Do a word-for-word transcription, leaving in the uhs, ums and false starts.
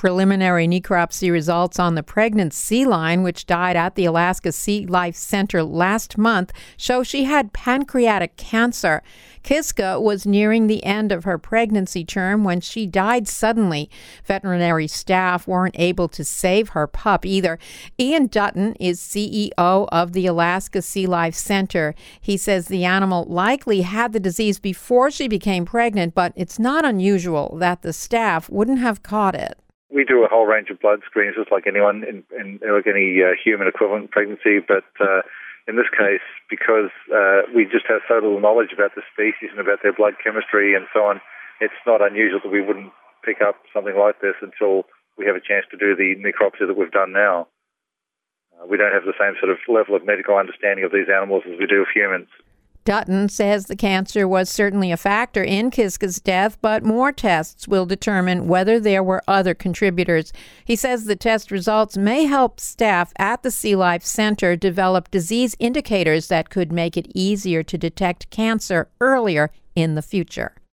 Preliminary necropsy results on the pregnant sea lion, which died at the Alaska Sea Life Center last month, show she had pancreatic cancer. Kiska was nearing the end of her pregnancy term when she died suddenly. Veterinary staff weren't able to save her pup either. Ian Dutton is C E O of the Alaska Sea Life Center. He says the animal likely had the disease before she became pregnant, but it's not unusual that the staff wouldn't have caught it. We do a whole range of blood screens, just like anyone in, in like any uh, human equivalent pregnancy. But uh, in this case, because uh, we just have so little knowledge about the species and about their blood chemistry and so on, it's not unusual that we wouldn't pick up something like this until we have a chance to do the necropsy that we've done now. Uh, we don't have the same sort of level of medical understanding of these animals as we do of humans. Dutton says the cancer was certainly a factor in Kiska's death, but more tests will determine whether there were other contributors. He says the test results may help staff at the Sea Life Center develop disease indicators that could make it easier to detect cancer earlier in the future.